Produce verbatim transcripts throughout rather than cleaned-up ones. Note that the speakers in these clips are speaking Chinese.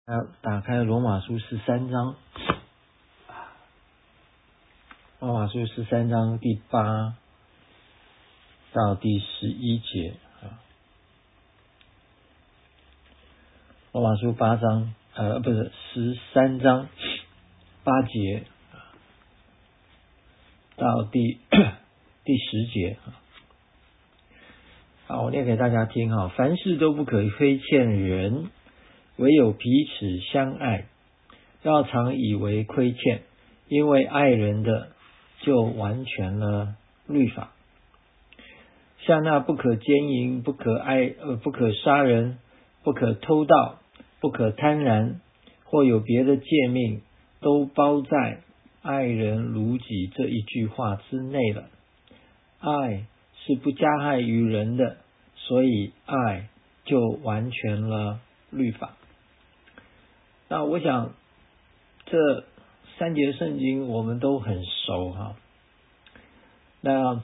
好，打开罗马书十三章，罗马书十三章第八到第十一节啊。罗马书八章，呃，不是十三章八节到第第十节啊。好，我念给大家听哈。凡事都不可亏欠人，唯有彼此相爱，要常以为亏欠，因为爱人的就完全了律法。像那不可奸淫，不可爱呃不可杀人，不可偷盗，不可贪婪，或有别的诫命，都包在爱人如己这一句话之内了。爱是不加害于人的，所以爱就完全了律法。那我想这三节圣经我们都很熟哈。那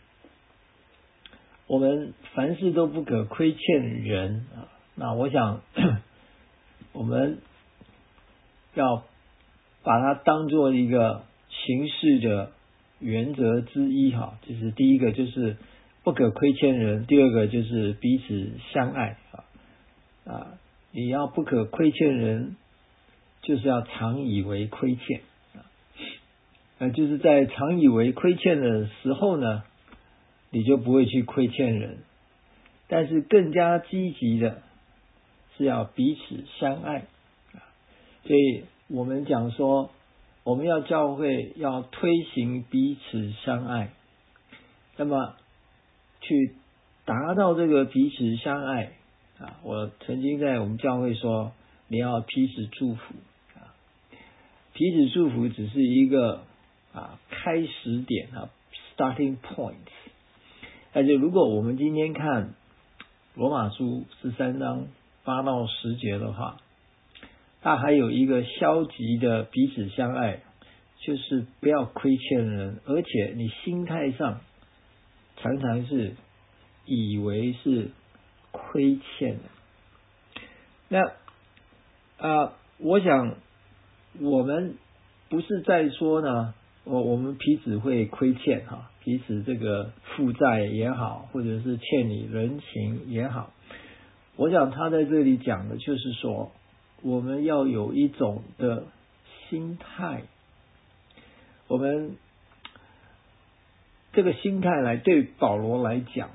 我们凡事都不可亏欠人啊。那我想我们要把它当作一个行事的原则之一哈，就是第一个就是不可亏欠人，第二个就是彼此相爱啊啊，你要不可亏欠人，就是要常以为亏欠啊，呃，就是在常以为亏欠的时候呢，你就不会去亏欠人，但是更加积极的是要彼此相爱啊，所以我们讲说，我们要教会要推行彼此相爱，那么去达到这个彼此相爱啊，我曾经在我们教会说，你要彼此祝福啊，彼此祝福只是一个啊开始点啊 starting point。但是如果我们今天看罗马书十三章八到十节的话，它还有一个消极的彼此相爱，就是不要亏欠人，而且你心态上常常是以为是亏欠的。那啊、呃，我想我们不是在说呢，我我们彼此会亏欠哈，彼此这个负债也好，或者是欠你人情也好，我想他在这里讲的就是说，我们要有一种的心态，我们这个心态来对保罗来讲，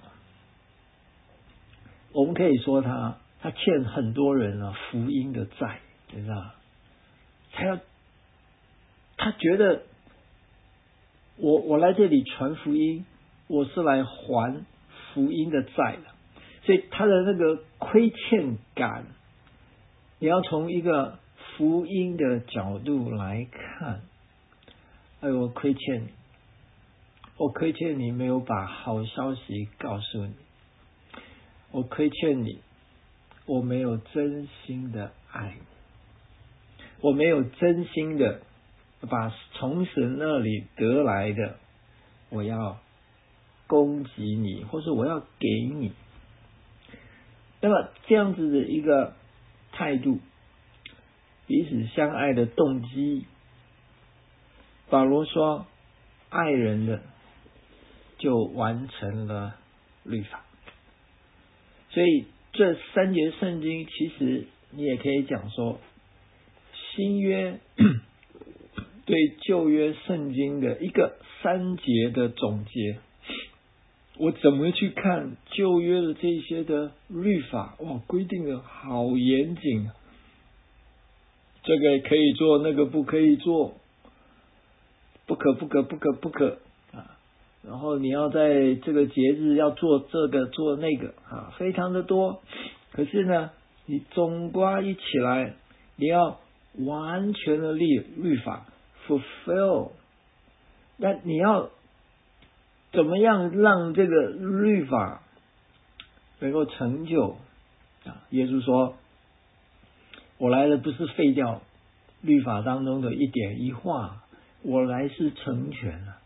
我们可以说他他欠很多人啊福音的债，你知道吗？他要他觉得我我来这里传福音，我是来还福音的债的，所以他的那个亏欠感，你要从一个福音的角度来看。哎，我亏欠你，我亏欠你没有把好消息告诉你，我亏欠你，我没有真心的爱你，我没有真心的把从神那里得来的，我要供给你，或者我要给你。那么这样子的一个态度，彼此相爱的动机，保罗说，爱人的就完成了律法。所以这三节圣经其实你也可以讲说，新约对旧约圣经的一个三节的总结。我怎么去看旧约的这些的律法？哇，规定的好严谨，这个可以做，那个不可以做，不可不可不可不可啊！然后你要在这个节日要做这个做那个啊，非常的多。可是呢，你总括一起来，你要完全的律律法 fulfill， 那你要怎么样让这个律法能够成就啊？耶稣说，我来了不是废掉律法当中的一点一画，我来是成全了。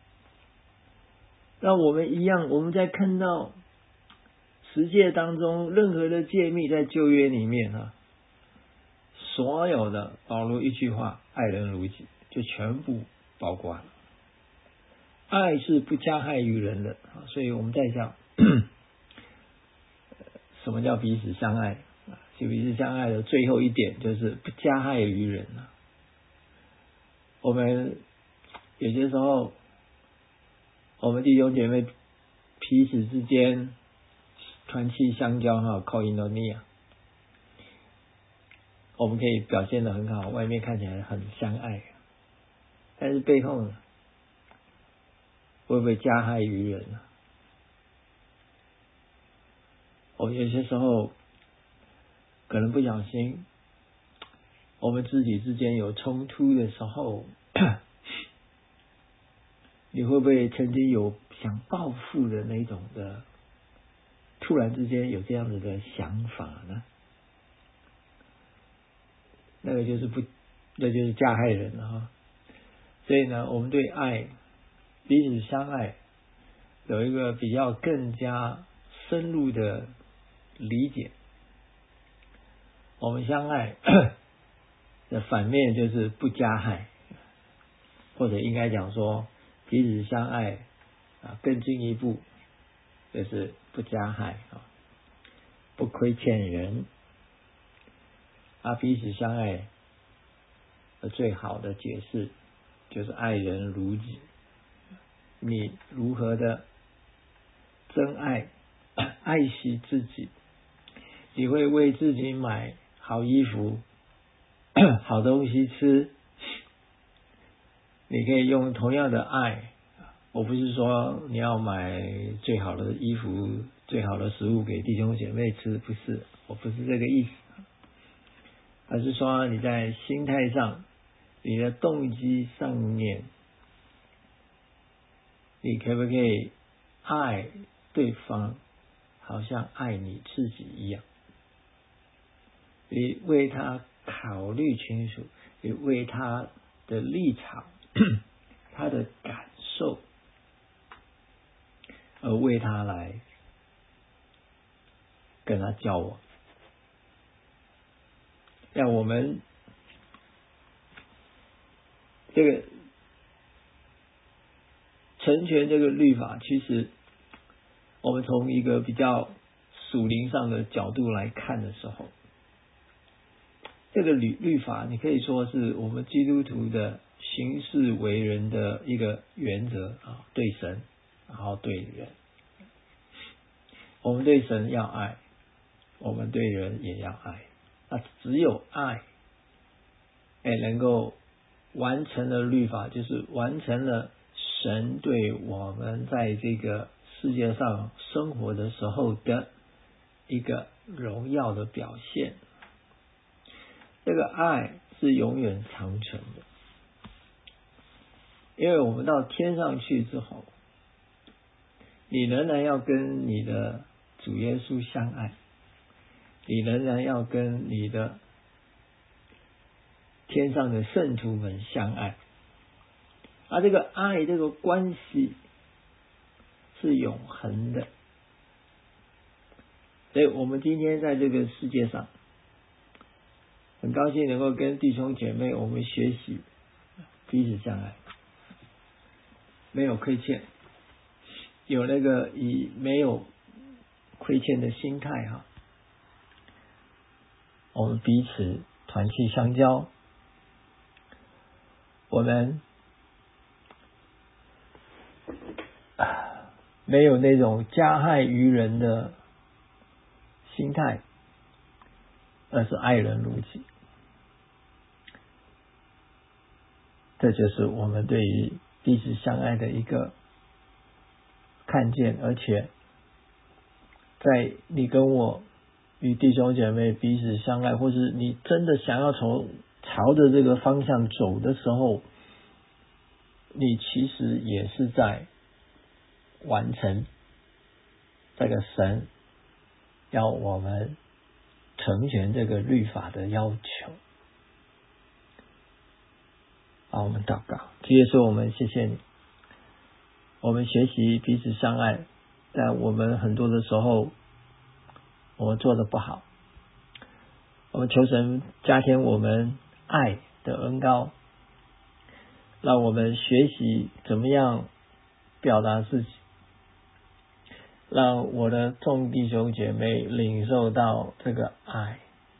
那我们一样，我们在看到十诫当中任何的诫命在旧约里面啊， 所有的保罗一句话，爱人如己，就全部包括了。爱是不加害于人的，所以我们在讲什么叫彼此相爱？彼此相爱的最后一点就是不加害于人。我们有些时候，我们弟兄姐妹彼此之间团契相交哈，koinonia，我们可以表现得很好，外面看起来很相爱，但是背后呢，会不会加害于人呢？我们有些时候可能不小心，我们自己之间有冲突的时候，你会不会曾经有想报复的那种的，突然之间有这样子的想法呢？那个就是不，那就是加害人了哈。所以呢，我们对爱，彼此相爱，有一个比较更加深入的理解。我们相爱的反面就是不加害，或者应该讲说彼此相爱啊，更进一步就是不加害啊，不亏欠人啊。彼此相爱的最好的解释就是爱人如己。你如何的真爱爱惜自己，你会为自己买好衣服好东西吃，你可以用同样的爱，我不是说你要买最好的衣服最好的食物给弟兄姐妹吃，不是，我不是这个意思，而是说你在心态上，你的动机上面，你可不可以爱对方好像爱你自己一样，你为他考虑清楚，你为他的立场他的感受而为他来跟他交往。让我们这个成全这个律法，其实我们从一个比较属灵上的角度来看的时候，这个律律法你可以说是我们基督徒的行事为人的一个原则啊，对神然后对人，我们对神要爱，我们对人也要爱，那只有爱哎能够完成了律法，就是完成了神对我们在这个世界上生活的时候的一个荣耀的表现。这个爱是永远长存的，因为我们到天上去之后，你仍然要跟你的主耶稣相爱，你仍然要跟你的天上的圣徒们相爱，而这个爱这个关系是永恒的。所以我们今天在这个世界上，很高兴能够跟弟兄姐妹我们学习彼此相爱，没有亏欠，有那个以没有亏欠的心态哈，我们彼此团契相交，我们没有那种加害于人的心态，而是爱人如己。这就是我们对于彼此相爱的一个看见，而且在你跟我与弟兄姐妹彼此相爱，或是你真的想要从朝着这个方向走的时候，你其实也是在完成这个神要我们成全这个律法的要求。好，我们祷告。主耶稣，我们谢谢你，我们学习彼此相爱，在我们很多的时候我们做得不好， 我们求神加添我们爱的恩膏，让我们学习怎么样表达自己，让我的众弟兄姐妹领受到这个爱，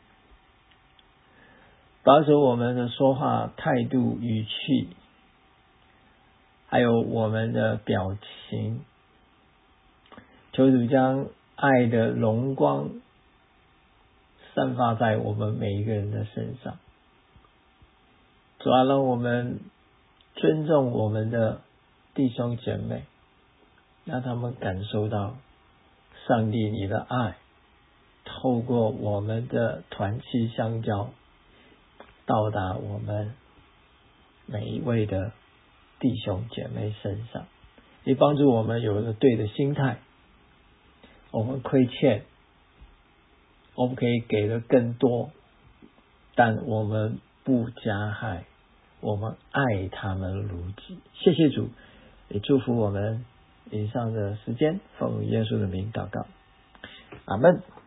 保守我们的说话态度语气，还有我们的表情，求主将爱的荣光散发在我们每一个人的身上。主啊，让我们尊重我们的弟兄姐妹，让他们感受到上帝你的爱，透过我们的团契相交，到达我们每一位的弟兄姐妹身上，也帮助我们有一个对的心态。我们亏欠，我们可以给的更多，但我们不加害，我们爱他们如己。谢谢主，也祝福我们以上的时间，奉耶稣的名祷告，阿们。